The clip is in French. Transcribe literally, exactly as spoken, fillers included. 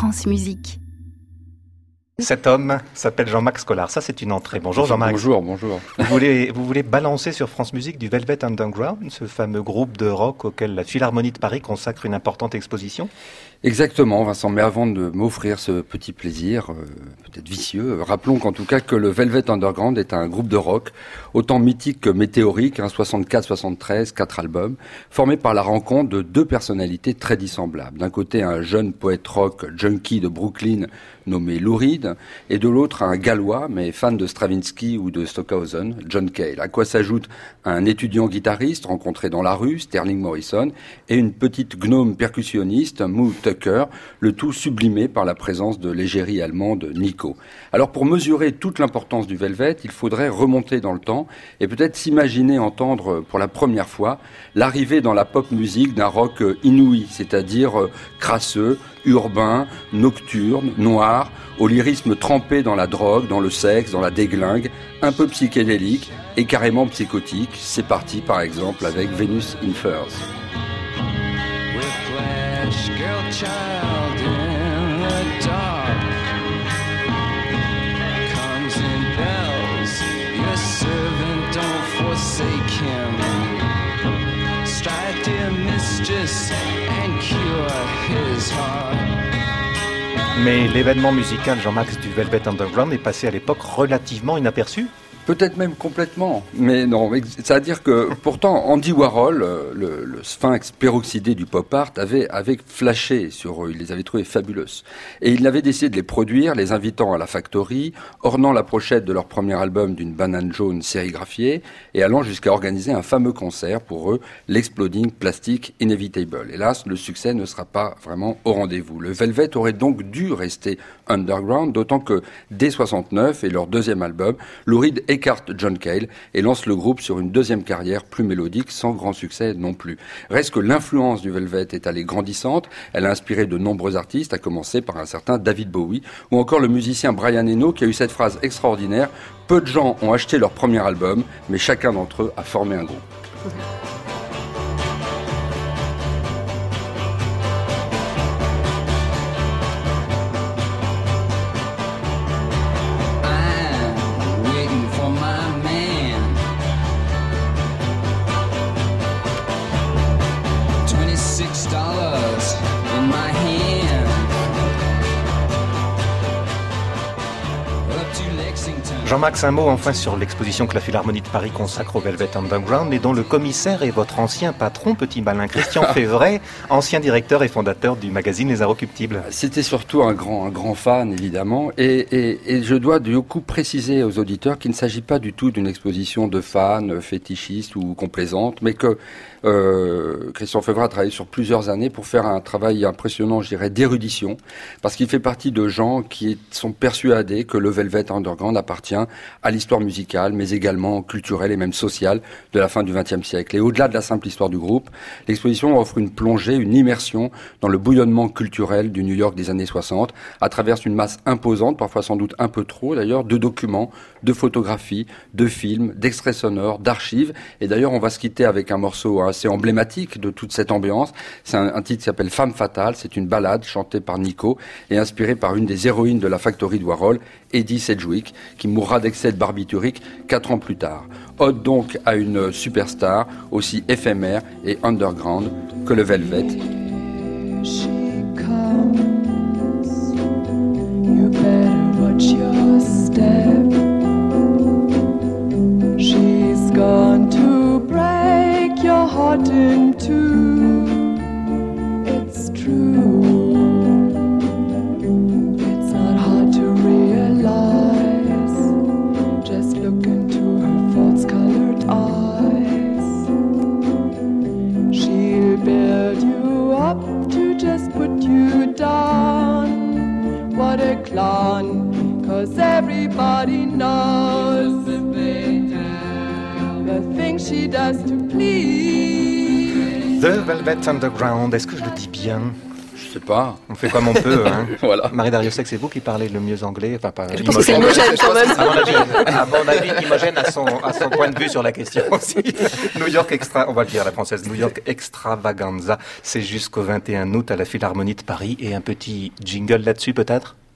France Musique. Cet homme s'appelle Jean-Max Collard. Ça, c'est une entrée. Bonjour Jean-Max. Bonjour, bonjour. Vous voulez, vous voulez balancer sur France Musique du Velvet Underground, ce fameux groupe de rock auquel la Philharmonie de Paris consacre une importante exposition ? Exactement, Vincent. Mais avant de m'offrir ce petit plaisir, euh, peut-être vicieux, rappelons qu'en tout cas que le Velvet Underground est un groupe de rock autant mythique que météorique, hein, soixante-quatre soixante-treize, quatre albums, formé par la rencontre de deux personnalités très dissemblables. D'un côté, un jeune poète rock junkie de Brooklyn nommé Lou Reed, et de l'autre, un Gallois, mais fan de Stravinsky ou de Stockhausen, John Cale. À quoi s'ajoute un étudiant guitariste rencontré dans la rue, Sterling Morrison, et une petite gnome percussionniste, Moo Tucker, le tout sublimé par la présence de l'égérie allemande Nico. Alors pour mesurer toute l'importance du Velvet, il faudrait remonter dans le temps et peut-être s'imaginer entendre pour la première fois l'arrivée dans la pop musique d'un rock inouï, c'est-à-dire crasseux, urbain, nocturne, noir, au lyrisme trempé dans la drogue, dans le sexe, dans la déglingue, un peu psychédélique et carrément psychotique. C'est parti par exemple avec Venus in Furs. Whiplash, girl child in the dark, comes in bells, your servant don't forsake him, strike dear mistress and cure his heart. Mais l'événement musical Jean-Max du Velvet Underground est passé à l'époque relativement inaperçu. Peut-être même complètement, mais non, c'est-à-dire que pourtant Andy Warhol, le, le sphinx peroxydé du pop art, avait, avait flashé sur eux, il les avait trouvés fabuleuses. Et il avait décidé de les produire, les invitant à la Factory, ornant la pochette de leur premier album d'une banane jaune sérigraphiée, et allant jusqu'à organiser un fameux concert pour eux, l'Exploding Plastic Inevitable. Hélas, le succès ne sera pas vraiment au rendez-vous. Le Velvet aurait donc dû rester underground, d'autant que dès soixante-neuf et leur deuxième album, Lou Reed écarte John Cale et lance le groupe sur une deuxième carrière plus mélodique, sans grand succès non plus. Reste que l'influence du Velvet est allée grandissante, elle a inspiré de nombreux artistes, à commencer par un certain David Bowie, ou encore le musicien Brian Eno qui a eu cette phrase extraordinaire: « Peu de gens ont acheté leur premier album, mais chacun d'entre eux a formé un groupe. » Jean-Max, un mot enfin sur l'exposition que la Philharmonie de Paris consacre au Velvet Underground et dont le commissaire est votre ancien patron, petit malin, Christian Févret, ancien directeur et fondateur du magazine Les Inrecuptibles. C'était surtout un grand, un grand fan, évidemment, et, et, et je dois du coup préciser aux auditeurs qu'il ne s'agit pas du tout d'une exposition de fans fétichistes ou complaisantes, mais que Euh, Christian Févret a travaillé sur plusieurs années pour faire un travail impressionnant, je dirais, d'érudition, parce qu'il fait partie de gens qui sont persuadés que le Velvet Underground appartient à l'histoire musicale, mais également culturelle et même sociale de la fin du vingtième siècle. Et au-delà de la simple histoire du groupe, l'exposition offre une plongée, une immersion dans le bouillonnement culturel du New York des années soixante, à travers une masse imposante, parfois sans doute un peu trop d'ailleurs, de documents, de photographies, de films, d'extraits sonores, d'archives. Et d'ailleurs, on va se quitter avec un morceau assez emblématique de toute cette ambiance. C'est un, un titre qui s'appelle Femme Fatale. C'est une ballade chantée par Nico et inspirée par une des héroïnes de la Factory de Warhol, Edie Sedgwick, qui mourra d'excès de barbiturique quatre ans plus tard. Ode donc à une superstar aussi éphémère et underground que le Velvet. She comes, you better watch your step. She's gone to break your heart in two. It's true. It's not hard to realize. Just look into her false-colored eyes. She'll build you up to just put you down. What a clown, 'cause everybody knows the things she does to please. The Velvet Underground, est-ce que je le dis bien ? Je sais pas. On fait comme on peut. Hein. Voilà. Marie Dariussec, c'est vous qui parlez le mieux anglais. Enfin, pas. Je pense que c'est Imogène quand même. À mon avis, à mon avis, Imogène a son, a son point de vue sur la question aussi. New York Extra, on va le dire à la française. New York Extravaganza, c'est jusqu'au vingt et un août à la Philharmonie de Paris. Et un petit jingle là-dessus peut-être.